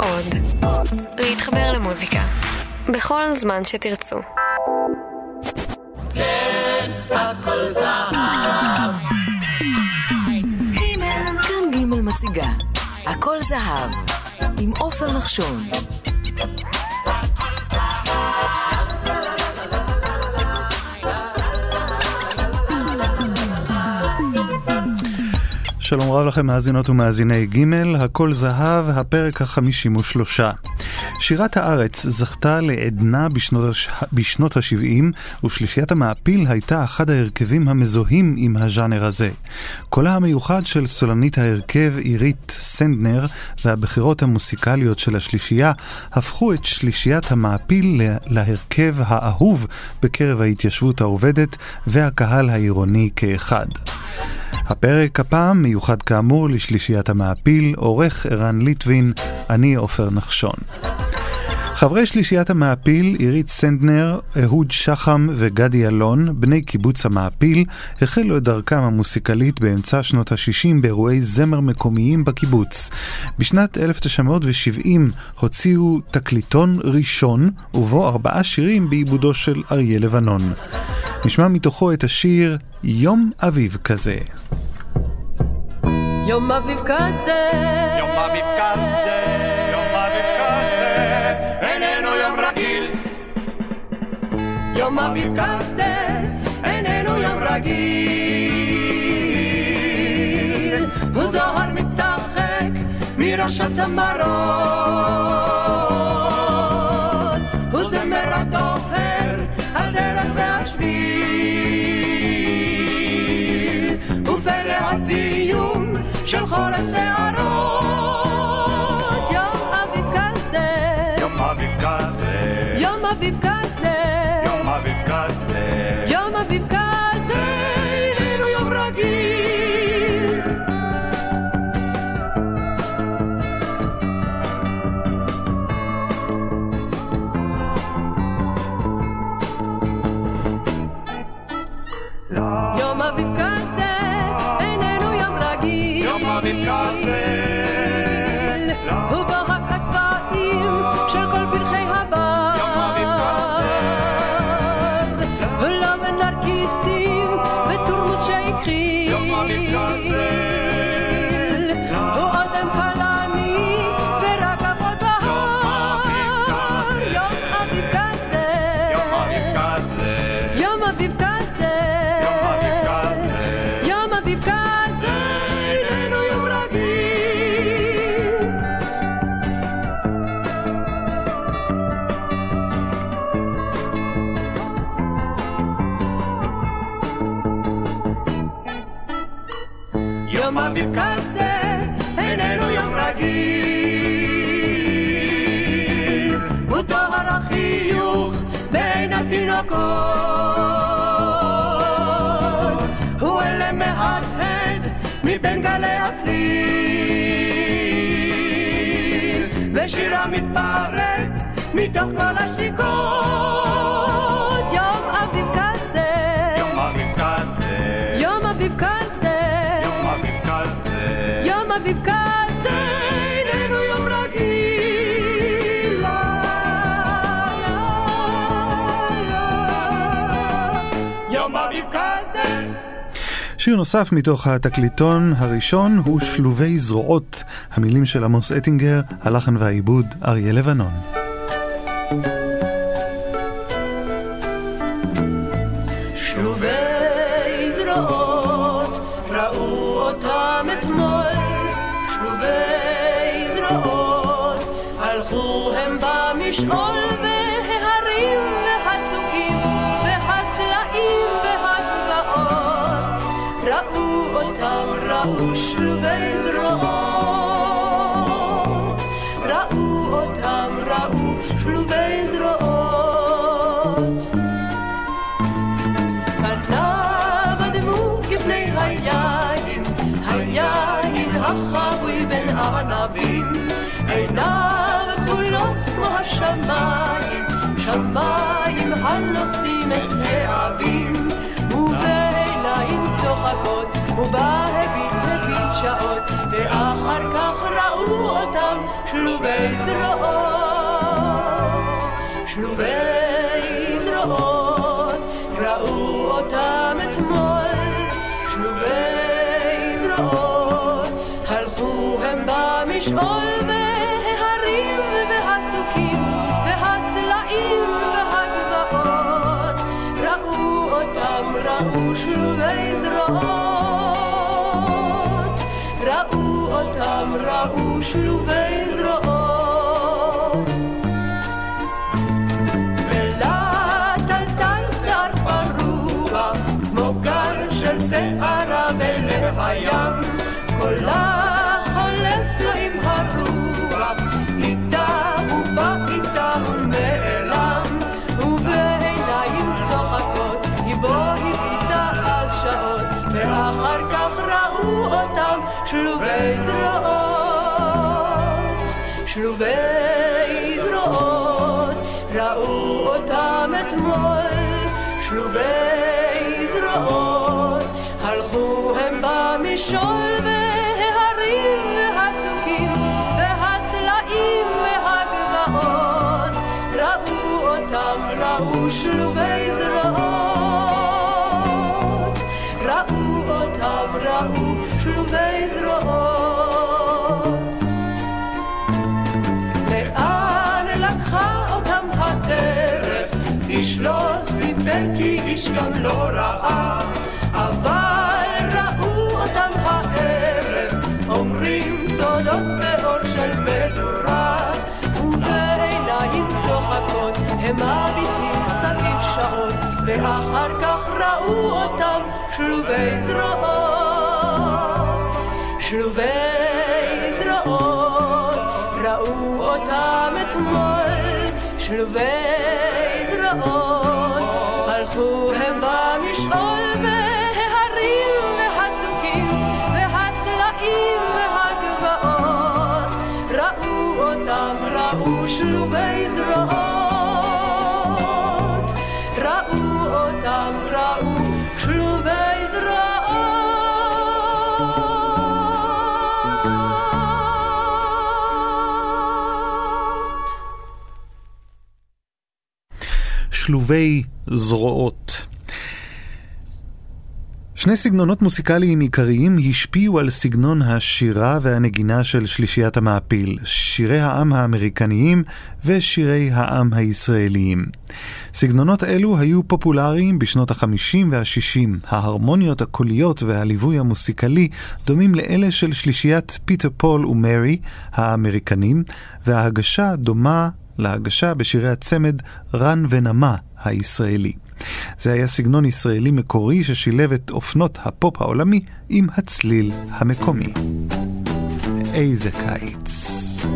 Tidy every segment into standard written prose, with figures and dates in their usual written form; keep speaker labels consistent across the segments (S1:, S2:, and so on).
S1: עוד. להתחבר למוזיקה. בכל זמן שתרצו.
S2: כן, הכל זהב.
S3: כאן גימל מציגה. הכל זהב. עם עופר נחשון.
S4: שלום רב לכם מאזינות ומאזיני גימל, הכל זהב, הפרק ה-53. שירת הארץ זכתה לעדנה בשנות ה-70, ושלישיית המעפיל הייתה אחד ההרכבים המזוהים עם הז'אנר הזה. קולה המיוחד של סולנית ההרכב עירית סנדנר והבחירות המוסיקליות של השלישייה הפכו את שלישיית המעפיל להרכב האהוב בקרב ההתיישבות העובדת והקהל העירוני כאחד. הפרק הפעם מיוחד כאמור לשלישיית המעפיל, עורך ערן ליטווין, אני עופר נחשון. חברי שלישיית המעפיל, עירית סנדנר, אהוד שחם וגדי אלון, בני קיבוץ המעפיל, החלו את דרכם המוסיקלית באמצע שנות ה-60 באירועי זמר מקומיים בקיבוץ. בשנת 1970 הוציאו תקליטון ראשון, ובו 4 שירים בעיבודו של אריה לבנון. נשמע מתוכו את השיר יום אביב כזה.
S5: יום אביב כזה,
S2: יום אביב כזה, יום אביב כזה, איננו יום רגיל.
S5: יום אביב כזה,
S2: איננו יום רגיל.
S5: הוא זוהר מצטחק
S2: מראש הצמרות,
S5: הוא זמר הדוהר על דרך והשביל,
S2: ופלא הסיום של חורף שערות.
S5: יום אביב כזה,
S2: יום אביב כזה,
S5: יום אביב כזה,
S2: יום אביב כזה,
S5: יום אביב כזה,
S2: איננו יום רגיל.
S5: יום אביב כזה, איננו יום רגיל.
S2: יום אביב כזה,
S5: הוא בהק הצבעים של כל פרחי הבר,
S2: יום אביב כזה,
S5: ולבן נרקיסים ותורמוס שיקחי,
S2: יום אביב כזה,
S5: הוא אדם קלני ורק אבות בהר. יום אביב כזה,
S2: יום אביב כזה,
S5: יום אביב כזה, יום אביב כזה,
S2: איננו יום רגיל.
S5: יום אביב כזה,
S2: איננו יום רגיל.
S5: הוא טוהר החיוך בין התינוקות, הוא אלה מהדהד
S2: מבין גלי הצליל, ושירה מתפרץ מתוך כל השתיקות.
S5: יום אביב כזה,
S2: יום אביב כזה,
S5: יום אביב כזה,
S2: יום אביב כזה,
S5: יום אביב כזה,
S2: איננו יום רגיל. יום אביב כזה.
S4: שיר נוסף מתוך התקליטון הראשון הוא שלובי זרועות, המילים של עמוס אטינגר, הלחן והעיבוד אריה לבנון.
S5: שלובי זרועות ראו אותם אתמול, שלובי זרועות הלכו הם במשעול, וההרים והצוקים והסלעים והגבעות ראו אותם, ראו שלובי זרועות, ראו אותם, ראו שלובי זרועות. פניו אדמו כפני היין, היין החבוי בין הענבים, עיניו כחולות כמו השמיים, שמיים הנושאים את האבים, ובעיניים צוחקות ובהביט הביט שעות, ואחר כך ראו אותם שלובי זרועות, שלובי זרועות, ראו אותם אתמול, שלובי זרועות, הלכו הם במשעול וההרים והצוקים והסלעים והגבעות, ראו אותם, ראו שלובי זרועות, ראו אותם, ראו שלובי זרועות. ולטלטל שר פרוע כמו גל של שערה בלב הים, קולה חולף לו עם הרוח, איתה הוא בא איתה הוא נעלם, ובעיניים צוחקות היא בו הביטה אז שעות, ואחר כך ראו אותם שלובי זרועות, שלובי זרועות, ראו אותם אתמול, שלובי זרועות, הלכו הם במשעול וההרים והצוקים והסלעים והגבעות, ראו אותם, ראו שלובי זרועות, ראו אותם, ראו שלובי זרועות. לאן לקחה אותם הדרך, איש לא סיפר כי איש גם לא ראה, אבל ראו אותם הערב, אומרים סודות באור של מדורה, ובעיניים צוחקות הם מביטים סביב שעות, ואחר כך ראו אותם שלובי זרועות, שלובי זרועות, ראו אותם אתמול, שלובי זרועות, הלכו הם במשעול וההרים והצוקים והסלעים והגבעות, ראו אותם, ראו שלובי זרועות, ראו אותם, ראו שלובי זרועות.
S4: שלובי זרועות. שני סגנונות מוסיקליים עיקריים השפיעו על סגנון השירה והנגינה של שלישיית המעפיל, שירי העם האמריקניים ושירי העם הישראליים. סגנונות אלו היו פופולריים בשנות ה-50 וה-60. ההרמוניות הקוליות והליווי המוסיקלי דומים לאלה של שלישיית פיטר פול ומרי האמריקנים, וההגשה דומה להגשה בשירי הצמד רן ונמה הישראלי. זה היה סגנון ישראלי מקורי ששילב את אופנות הפופ העולמי עם הצליל המקומי. איזה קיץ.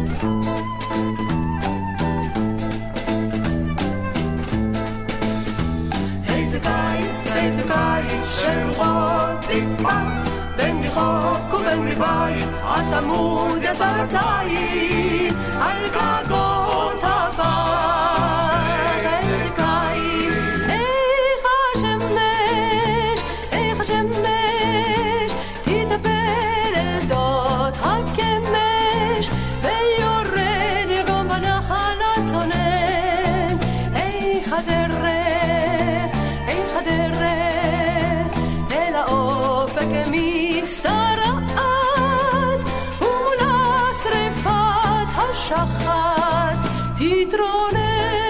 S5: איזה קיץ, איזה קיץ של רוחות נקפא, בין מחוק ובין מבית, התמוז יצא לציד על גגות הבית. איזה קיץ, איך השמש, איך השמש תתאפל אל שדות הקמש, ויורד ירום בנחל הצונן. איך הדרך, איך הדרך אל האופק משתרעת, מול השרפת השחת תתרונן.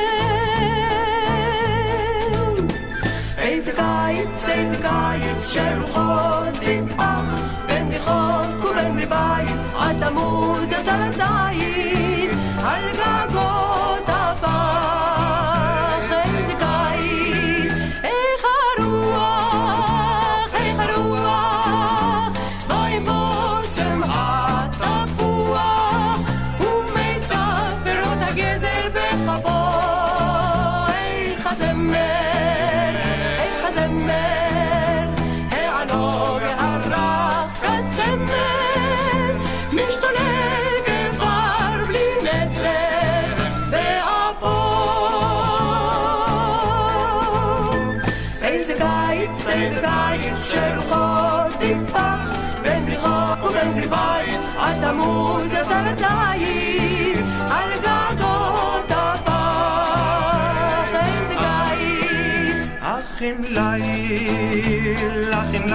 S5: איזה קיץ, איזה קיץ של רוחות נמעך, בין מחוק ובין מבית, התמוז יצא לציד על גגות הפח. איזה קיץ, איך הרוח, איך הרוח באים בושם התפוח, ומיטב פירות הגזר בחבו. איך הזמר, איך הזמר הענוג הרך כצמר, התמוז יצא לציד על גגות הפח איזה קיץ
S2: אחים ליל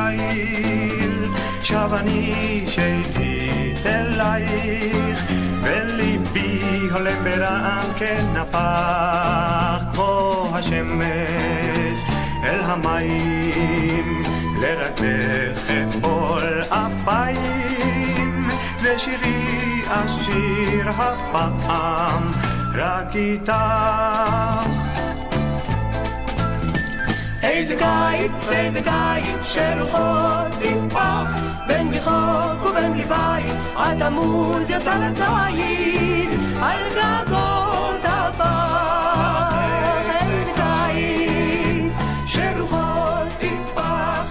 S2: שב אני שהיית אלייך וליבי הולם ברעם כנפח כמו השמש אל המים לרגלך אפול אפיים ושירי אשיר הפעם רק איתך
S5: איזה קיץ של רוחות טיפח בין רחוק ובין בלי בית התמוז יצא לציד על גגות הפח איזה קיץ של רוחות טיפח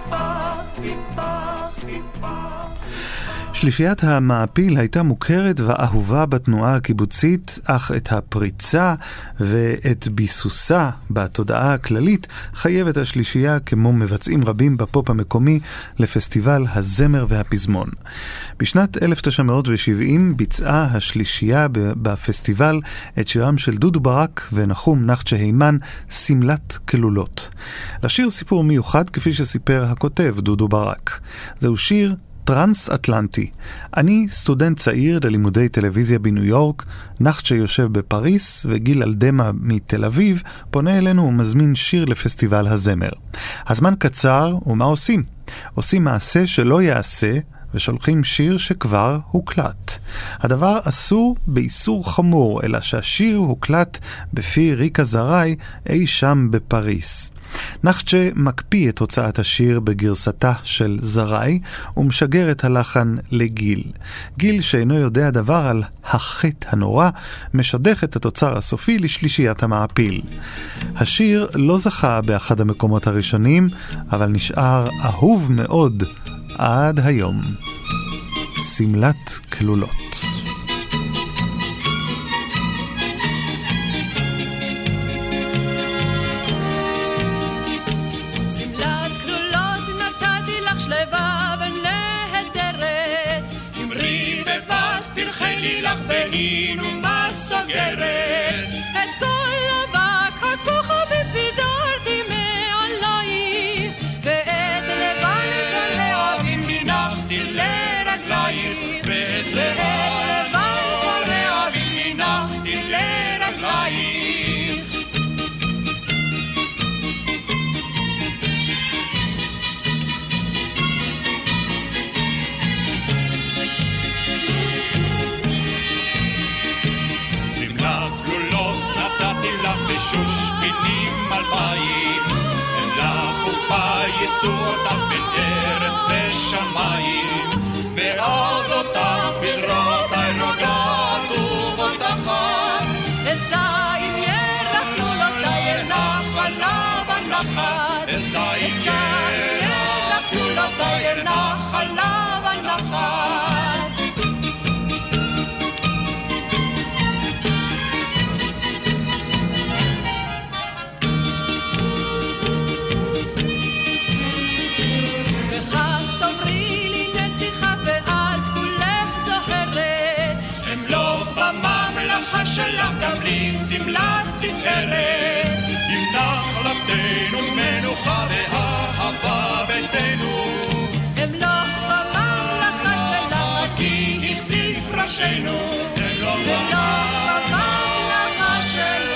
S4: שלישיית המעפיל הייתה מוכרת ואהובה בתנועה הקיבוצית, אך את הפריצה ואת ביסוסה בתודעה הכללית חייבת השלישייה, כמו מבצעים רבים בפופ המקומי, לפסטיבל הזמר והפזמון. בשנת 1970 ביצעה השלישייה בפסטיבל את שירם של דודו ברק ונחום נחצ'ה הימן, סמלת כלולות. לשיר סיפור מיוחד כפי שסיפר הכותב דודו ברק. זהו שיר טרנס-אטלנטי. אני סטודנט צעיר ללימודי טלוויזיה בניו יורק, נחצ'ה יושב בפריס וגיל אלדמה מתל אביב פונה אלינו ומזמין שיר לפסטיבל הזמר. הזמן קצר ומה עושים? עושים מעשה שלא יעשה ושולחים שיר שכבר הוקלט. הדבר אסור באיסור חמור, אלא שהשיר הוקלט בפי ריקה זראי אי שם בפריס. נחצ'ה מקפיא את הוצאת השיר בגרסתה של זראי ומשגר את הלחן לגיל. גיל, שאינו יודע דבר על החטא הנורא, משדך את התוצר הסופי לשלישיית המעפיל. השיר לא זכה באחד המקומות הראשונים, אבל נשאר אהוב מאוד עד היום. סמלת כלולות.
S2: והינו מסגרת
S5: את כל אבק הכוכבים פיזרתי מעלייך ואת לבן הלהבים
S2: הנחתי לרגלייך ואת לבן הלהבים הנחתי לרגלייך ושושבינים על בית הם לחופה יישאו אותך בין ארץ ושמיים ואז אותך בזרועותיי רוגעת ובוטחת
S5: אשא עם ירח כלולותיי אל נחלה ונחת
S2: אשא עם ירח כלולותיי אל נחלה ונחת שלך גם בלי סמלת תפארת עם נחלתנו מנוחה ואהבה ביתנו
S5: אמלוך בממלכה שלך
S2: כי החזיק ראשינו
S5: אמלוך בממלכה שלך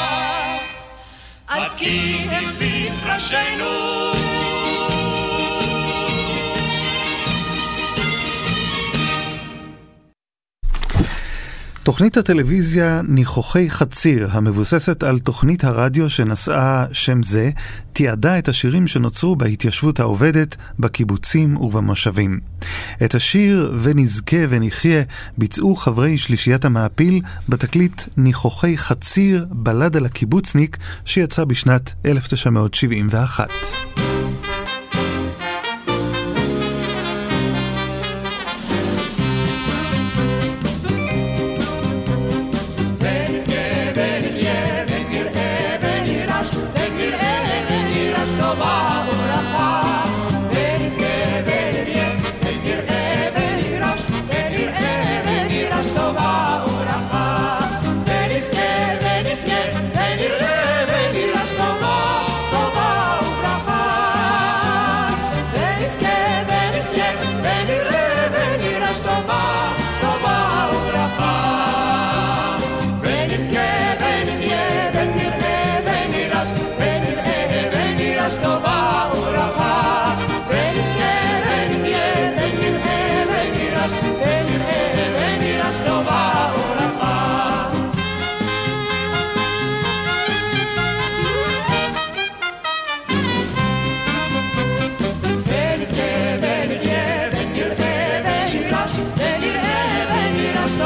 S2: עד כי החזיק ראשינו
S4: תוכנית הטלוויזיה ניחוחי חציר, המבוססת על תוכנית הרדיו שנשאה שם זה, תיעדה את השירים שנוצרו בהתיישבות העובדת, בקיבוצים ובמושבים. את השיר ונזכה ונחיה ביצעו חברי שלישיית המעפיל בתקליט ניחוחי חציר, בלד על הקיבוצניק, שיצא בשנת 1971.
S5: ונזכה ונחיה ונראה ונרש ונראה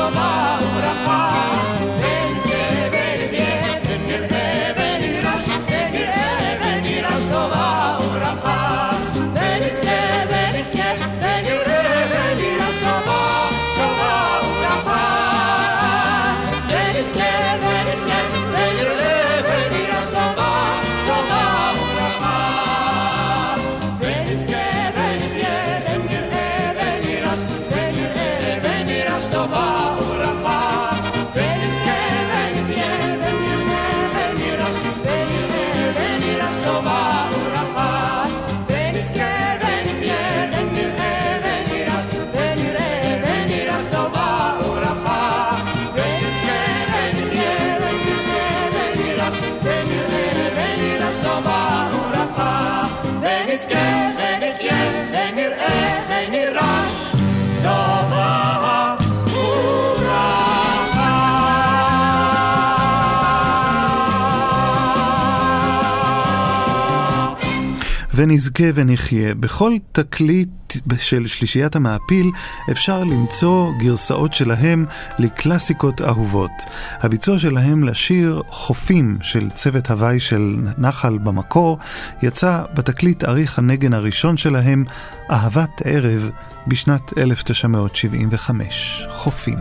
S6: טובה וברכה, ונזכה ונחיה ונראה ונירש, ונראה ונירש טובה וברכה, ונזכה ונחיה ונראה ונירש טובה וברכה, ונזכה ונחיה ונראה ונירש טובה וברכה, ונזכה ונחיה ונראה ונירש טובה וברכה, ונזכה ונחיה ונראה ונירש טובה וברכה, ונזכה ונחיה ונראה ונירש טובה וברכה, ונזכה ונחיה ונירש טובה וברכה, ונזכה ונחיה ונראה ונירש טובה.
S4: ונזכה ונחיה. בכל תקליט של שלישיית המעפיל אפשר למצוא גרסאות שלהם לקלאסיקות אהובות. הביצוע שלהם לשיר חופים של צוות הוואי של נחל במקור יצא בתקליט אריך הנגן הראשון שלהם, אהבת ערב, בשנת 1975. חופים.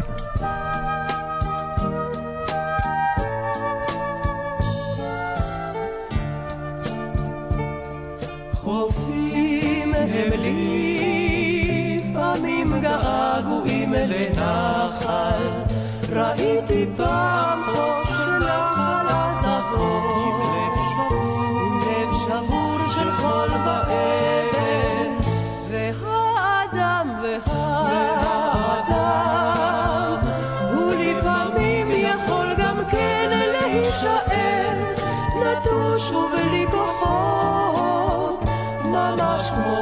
S6: לנחל, ראיתי פעם חוף של נחל הזבור, עם לב שבור של חול ואבן, והאדם הוא לפעמים יכול גם כן להישאר נטוש ובלי כוחות, ממש כמו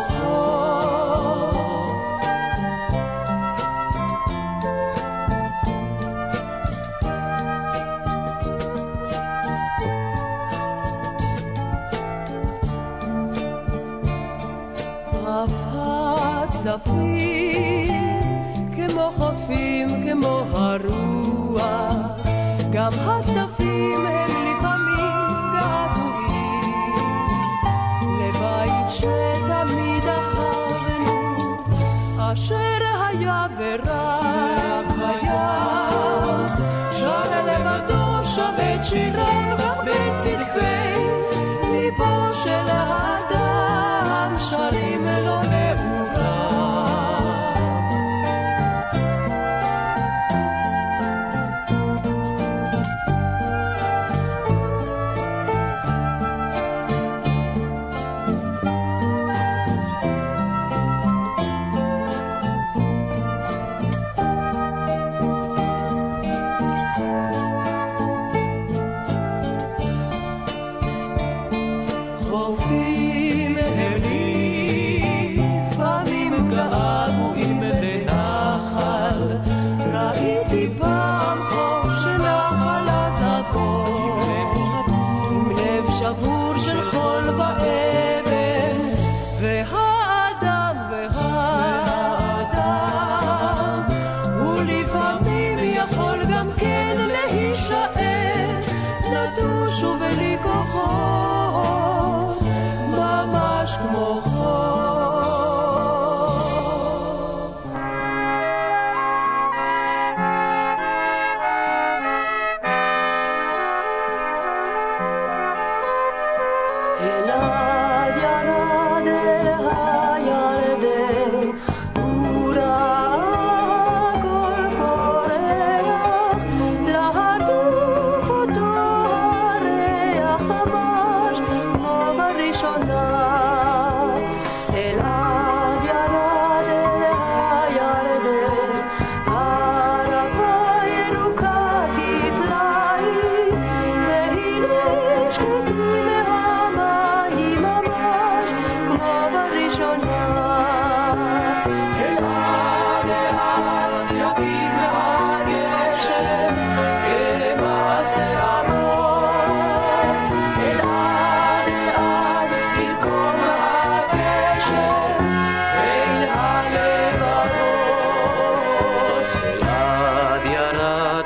S6: צפים כמו חופים כמו הרוח, גם הצפים הם לפעמים געגועים לבית שתמיד אהבנו, אשר היה ורק היה, שר לבדו שבת שיריו בצדפי ליבו של האדם, שרים לו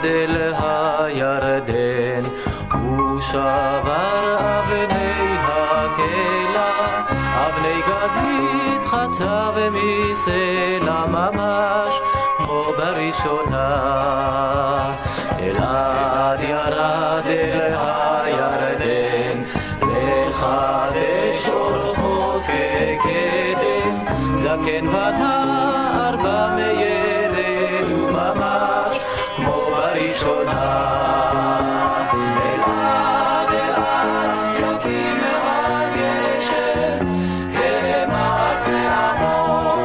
S7: אל הירדן, הוא שבר אבני הקהילה, אבני גזית חצה ומסלע ממש כמו בראשונה. אלעד ירד אל הירדן, לחדש אורחות כקדם, זקן ונער במיירד וממש כמו בראשונה. אלעד אלעד יקים הגשר כמעשה עמו,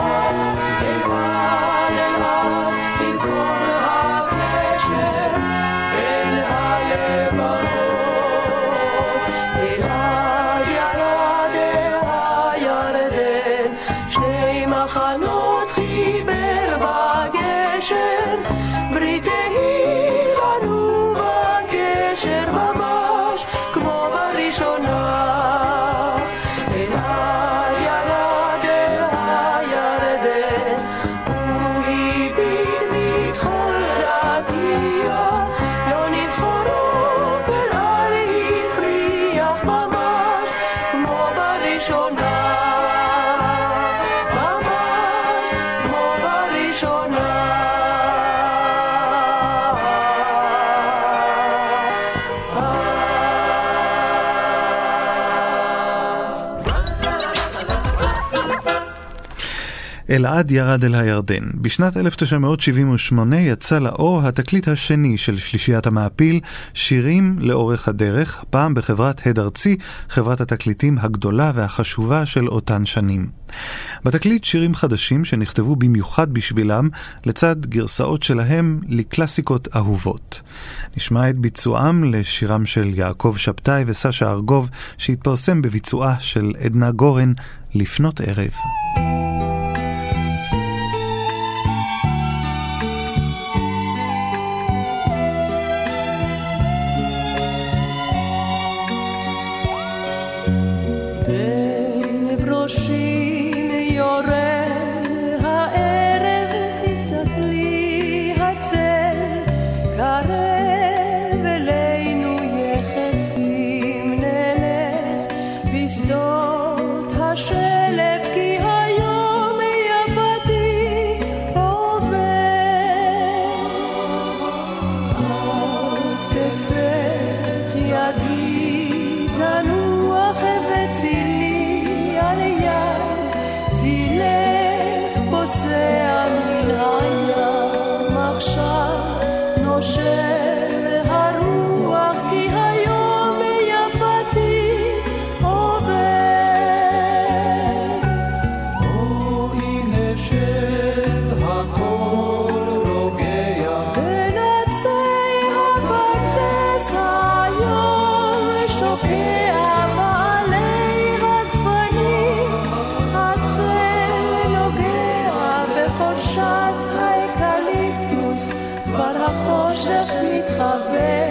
S7: אלעד אלעד יזכור הקשר בין הלבבות. אלעד ירד אל הירדן, שני מחנות חיבר בגשר, ברית תהי לנו בגשר ממש כמו בראשונה. אלעד ירד אל הירדן, הוא הביט מתחול רקיע, יונים צחורות אל על הפריח ממש כמו בראשונה. ממש כמו בראשונה.
S4: אלעד ירד אל הירדן. בשנת 1978 יצא לאור התקליט השני של שלישיית המעפיל, שירים לאורך הדרך, פעם בחברת הד ארצי, חברת התקליטים הגדולה והחשובה של אותן שנים. בתקליט שירים חדשים שנכתבו במיוחד בשבילם, לצד גרסאות שלהם לקלאסיקות אהובות. נשמע את ביצועם לשירם של יעקב שבתאי וסשה ארגוב, שהתפרסם בביצועה של עדנה גורן, לפנות ערב.
S6: בראשים יורד הערב, הסתכלי הצל קרב אלינו יחפים, נלך בשדות השלף כי היום יפתי עובר. על כתפך ידי תנוח וצילי על יד, צילך פוסע מן הים, עכשיו נושם הרוח כי היום יפתי עובר.
S2: בואי נשב הכל רוגע,
S6: בין עצי הפרדס היום שוקע בעלי הגפנים, הצל נוגע בחורשת האקליפטוס, כבר החושך מתחבא.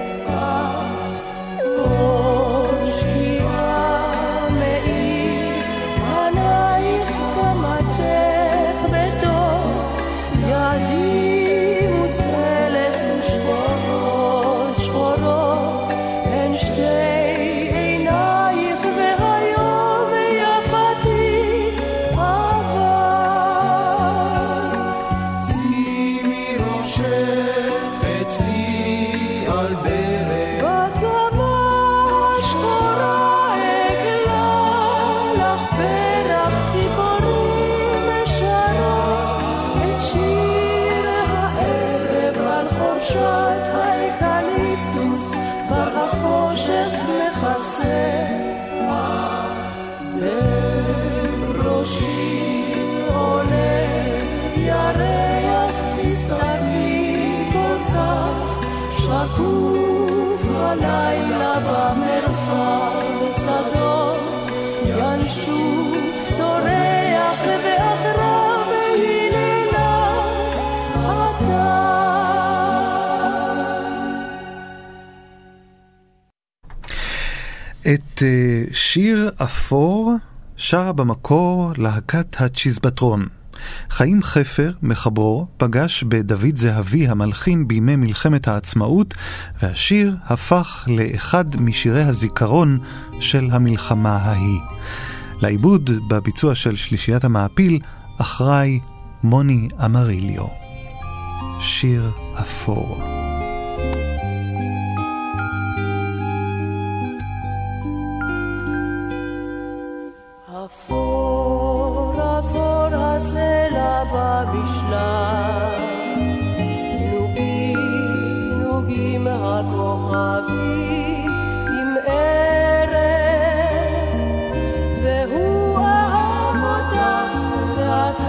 S6: ראש שקיעה מאיר עלייך צמתך בתוך ידי מוטלת ושחורות שחורות הן שתי עינייך והיום יפתי עבר.
S2: שימי ראשך אצלי על ברך,
S6: בצבא השחורה אגלה לך פרח ציפורים משרות את שיר הערב על חורשת האקליפטוס, כבר החושך מכסה. בראשי עולה ירח, תסתכלי כל כך שקוף הלילה במרחב, שדות ינשוף צורח ואחריו היללה אתה.
S4: את שיר אפור שרה במקור להקת הצ'יזבטרון. חיים חפר, מחברו, פגש בדוד זהבי המלחין בימי מלחמת העצמאות, והשיר הפך לאחד משירי הזיכרון של המלחמה ההיא. לעיבוד בביצוע של שלישיית המעפיל אחראי מוני אמריליו. שיר אפור.
S7: אפור אפור הסלע במשלט, נוגים נוגים הכוכבים עם ערב, והוא אהב אותך ואת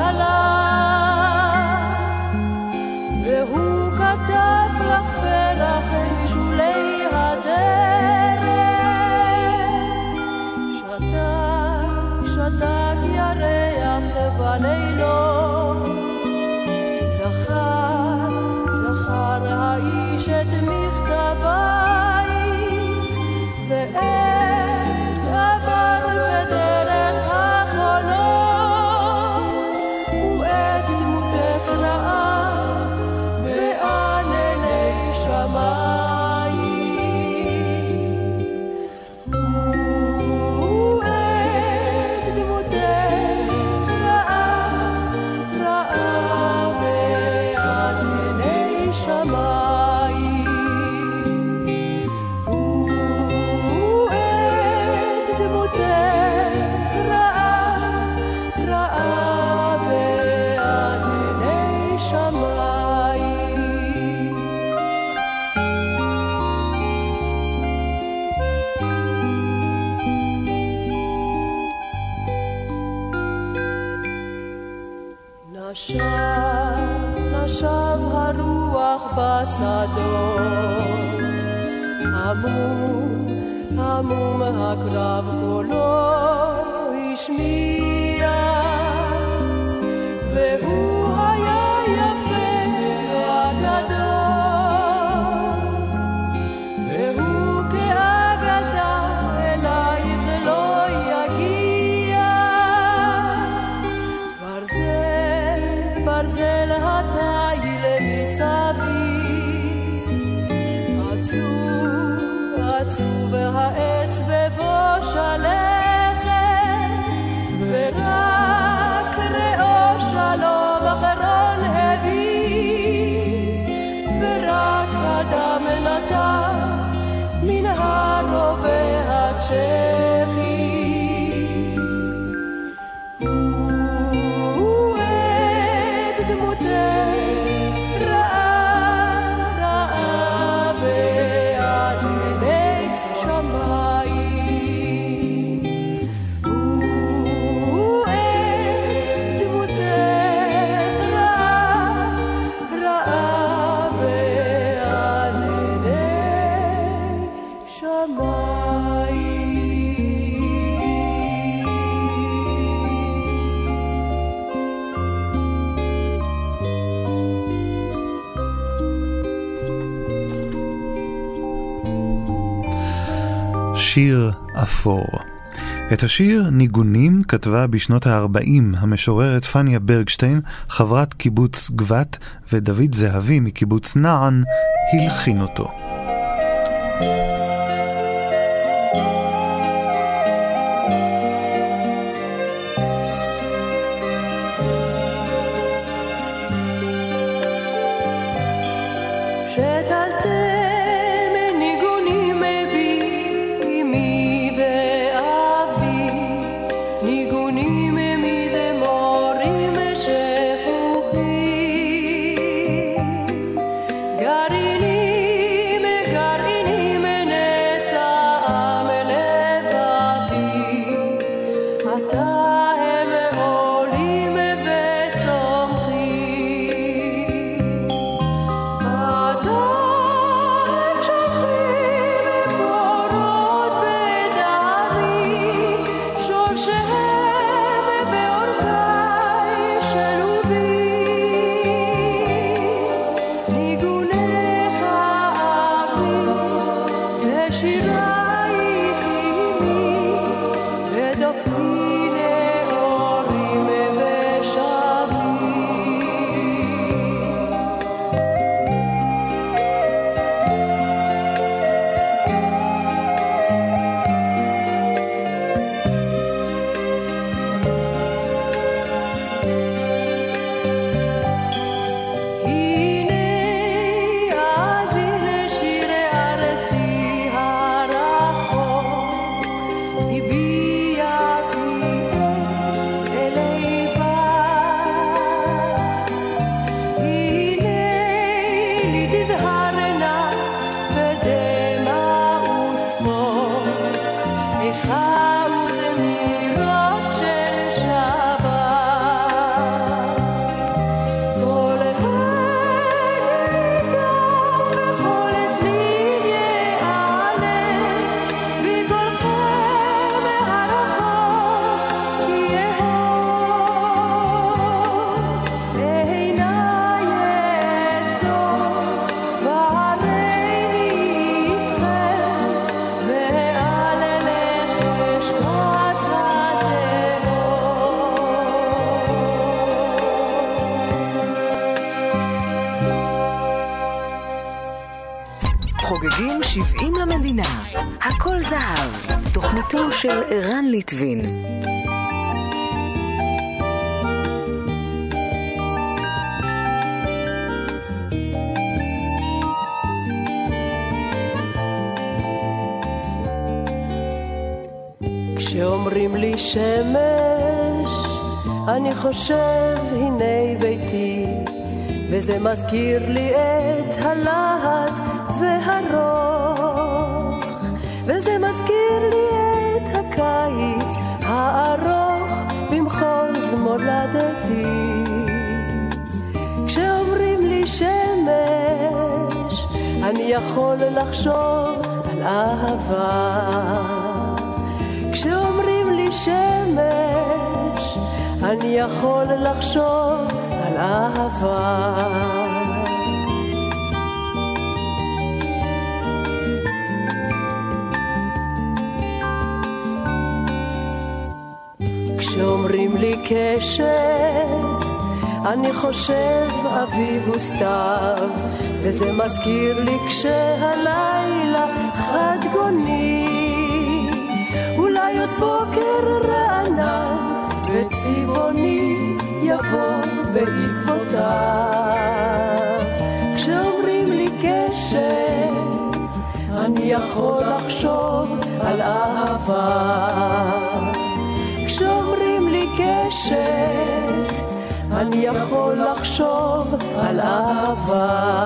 S7: הלכת, והוא כתב לך פרח שולי הדרך, שתק ירח בלילות, זכר האיש את מכתבייך, ועת עבר בדרך החולות, ואת דמותך ראה בענני שמיים. נשב הרוח בשדות, המום הקרב קולו השמיע, והוא היה יפה ואגדות, והוא כאגדה אלייך לא יגיע. ברזל התיל מסביב, עצוב העץ בבוא שלכת, ורק ראו שלום אחרון הביא, ורק אדם נטף מן הרובה הצ'כי.
S4: שיר אפור. את השיר ניגונים כתבה בשנות ה-40 המשוררת פניה ברגשטיין, חברת קיבוץ גבת, ודוד זהבי מקיבוץ נען הלחין אותו.
S7: ניגוני לי תזהרנה בדמע וספור, איכה וזמירות של שבת. כל הלילה בכל צליל יעלה, בקולכם מהרחוב יהוד. עיני אעצור והריני איתכם, מעל לחשכת התהום.
S3: חוגגים 70 למדינה. הכל זהב. תוכניתו של ערן ליטבין.
S7: כשאומרים לי שמש, אני חושב הנה ביתי, וזה מזכיר לי את הלהט והרוח, וזה מזכיר לי את הקיץ הארוך במחוז מולדתי. כשאומרים לי שמש, אני יכול לחשוב על אהבה. כשאומרים לי שמש, אני יכול לחשוב על אהבה. כשאומרים לי קשת, אני חושב אביב וסתיו, וזה מזכיר לי כשהלילה חד גוני, אולי עוד בוקר רענן וצבעוני יבוא בעקבותיו. כשאומרים לי קשת, אני יכול לחשוב על אהבה. כשאומרים לי קשת, אני יכול לחשוב על אהבה.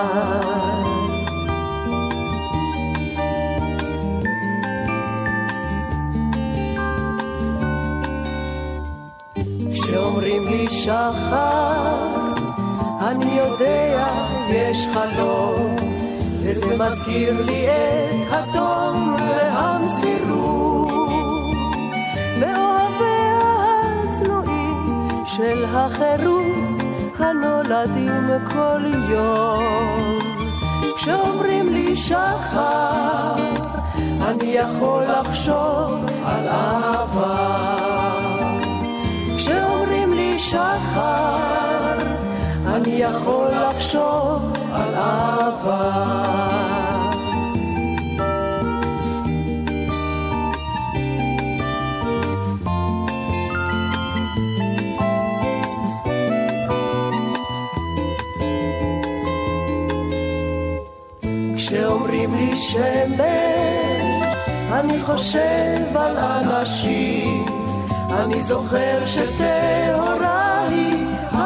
S7: כשאומרים לי שחר, אני יודע יש חלום, וזה מזכיר לי את התום והמסירות, ואוהביה הצנועים של החירות הנולדים כל יום. כשאומרים לי שחר, אני יכול לחשוב על אהבה. כשאומרים לי שחר, אני יכול לחשוב על אהבה. כשאומרים לי שמש, אני חושב על אנשים, אני זוכר שטהורה היא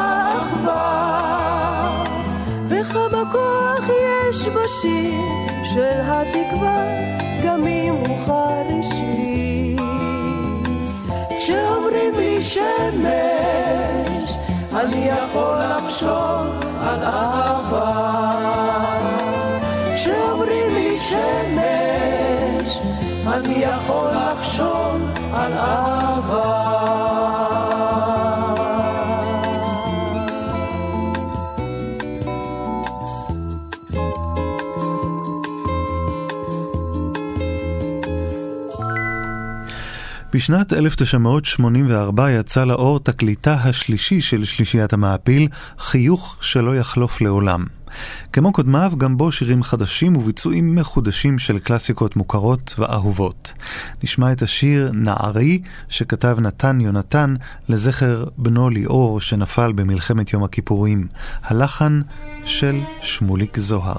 S7: האחווה, וכמה כוח יש בשיר של התקווה, גם אם הוא חרישי. כשאומרים לי שמש, אני יכול לחשוב על אהבה. כשאומרים לי שמש, אני יכול לחשוב על אהבה.
S4: בשנת 1984 יצא לאור תקליטה השלישי של שלישיית המעפיל, חיוך שלא יחלוף לעולם. כמו קודמיו, גם בו שירים חדשים וביצועים מחודשים של קלאסיקות מוכרות ואהובות. נשמע את השיר נערי שכתב נתן יונתן לזכר בנו ליאור שנפל במלחמת יום הכיפורים. הלחן של שמוליק זוהר.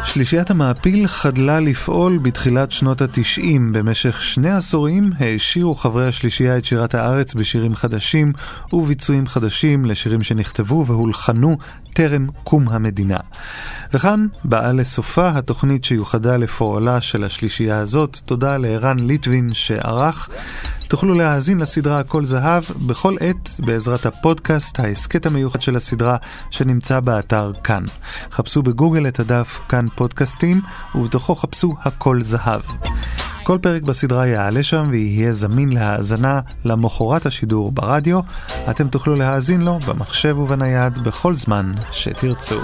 S4: שלישיית המעפיל חדלה לפעול בתחילת שנות ה-90. במשך 2 עשורים העשירו חברי השלישייה את שירת הארץ בשירים חדשים וביצועים חדשים לשירים שנכתבו והולחנו טרם קום המדינה. וכאן באה לסופה התוכנית שיוחדה לפועלה של השלישייה הזאת. תודה לערן ליטווין שערך. תוכלו להאזין לסדרה הכל זהב בכל עת בעזרת הפודקאסט, העסקת המיוחד של הסדרה שנמצא באתר כאן. חפשו בגוגל את הדף כאן פודקאסטים ובתוכו חפשו הכל זהב. כל פרק בסדרה יעלה שם ויהיה זמין להאזנה למחרת השידור ברדיו. אתם תוכלו להאזין לו במחשב ובנייד בכל זמן שתרצו.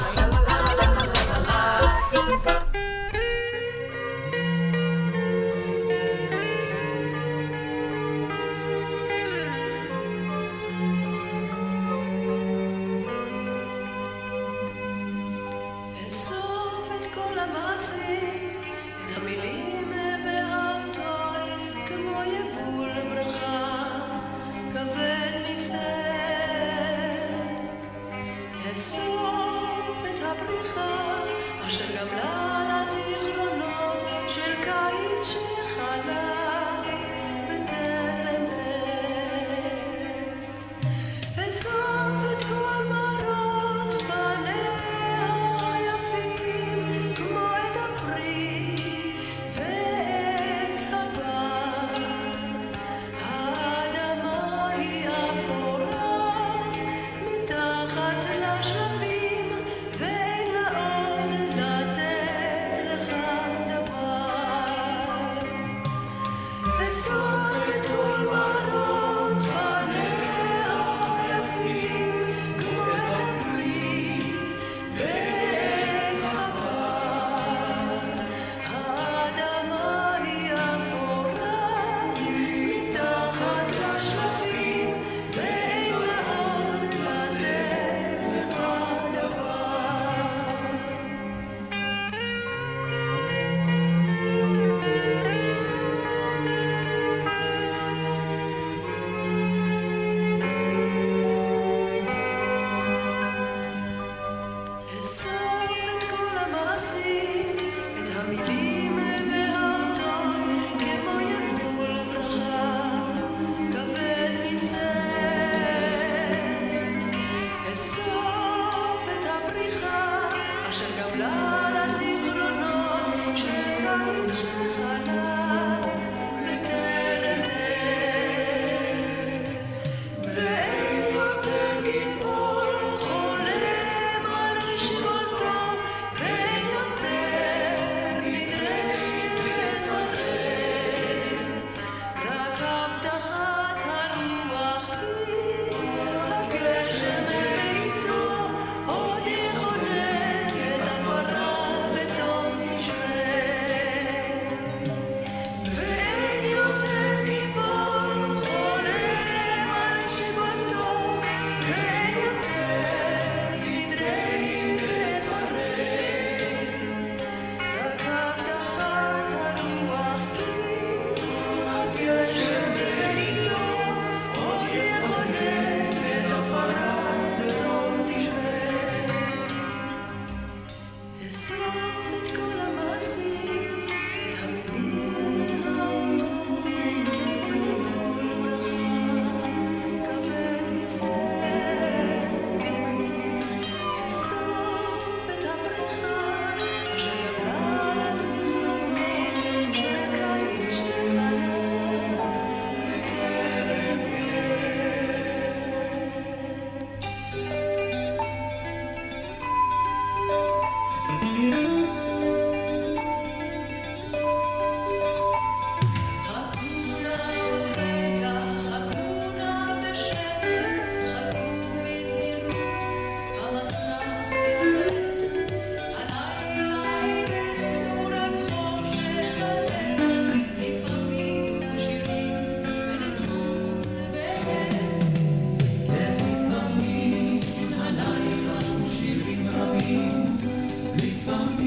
S6: לפעמים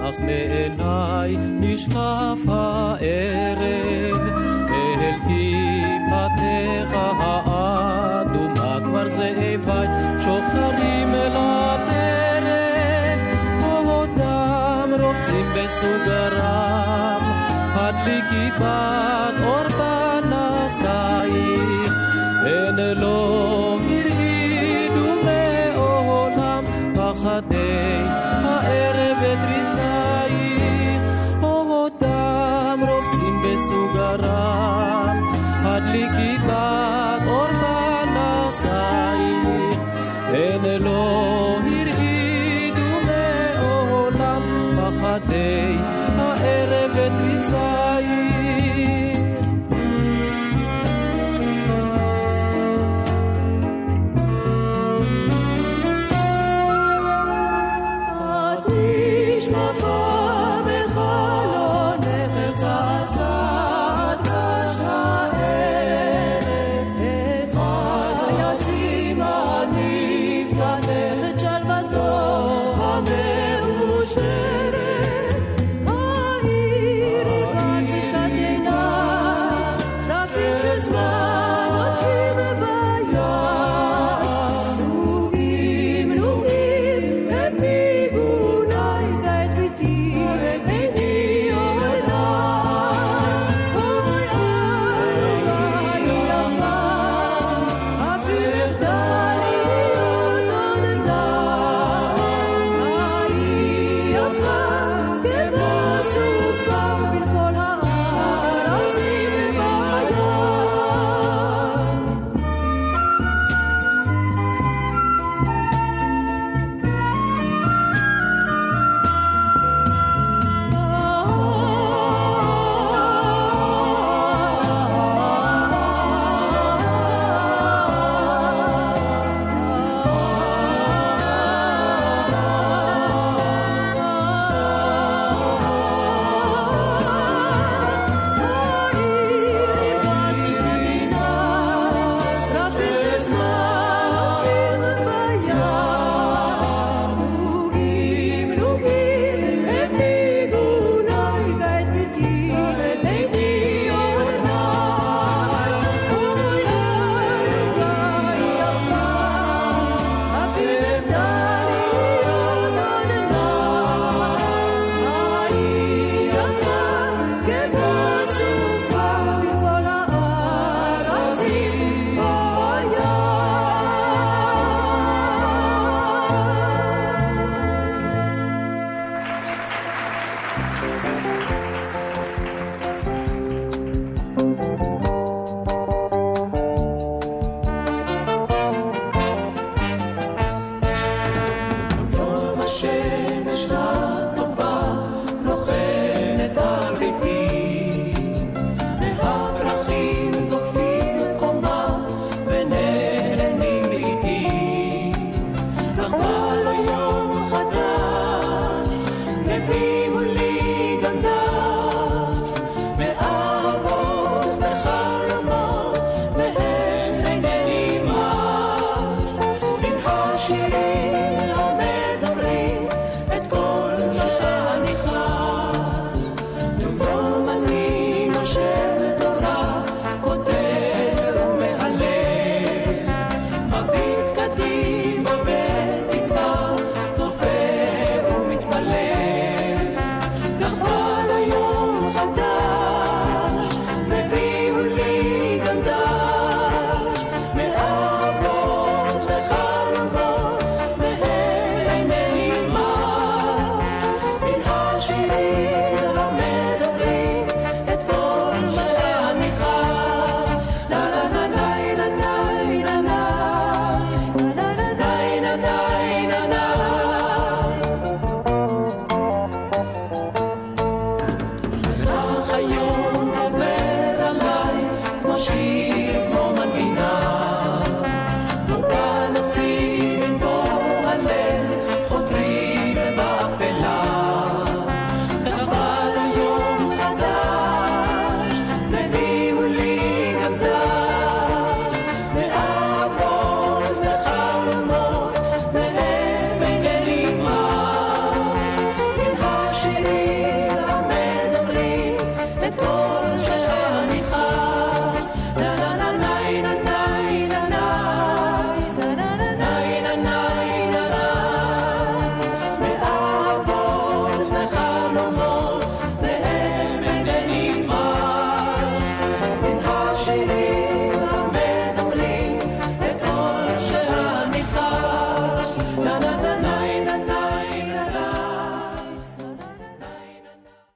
S8: אך מעיניי נשקף הערב אל כיפתך האדומה כבר זאבי שוחרים אל הדרך הודם רובצים בסוגרם הדליקי בת אור פנסייך אין לא הרעידו מעולם פחדי הערב ותריסייך הודם רובצים בסוגרם הדליקי בת אור פנסייך אין לא הרעידו מעולם פחדי הערב ותריסייך
S6: המאושרת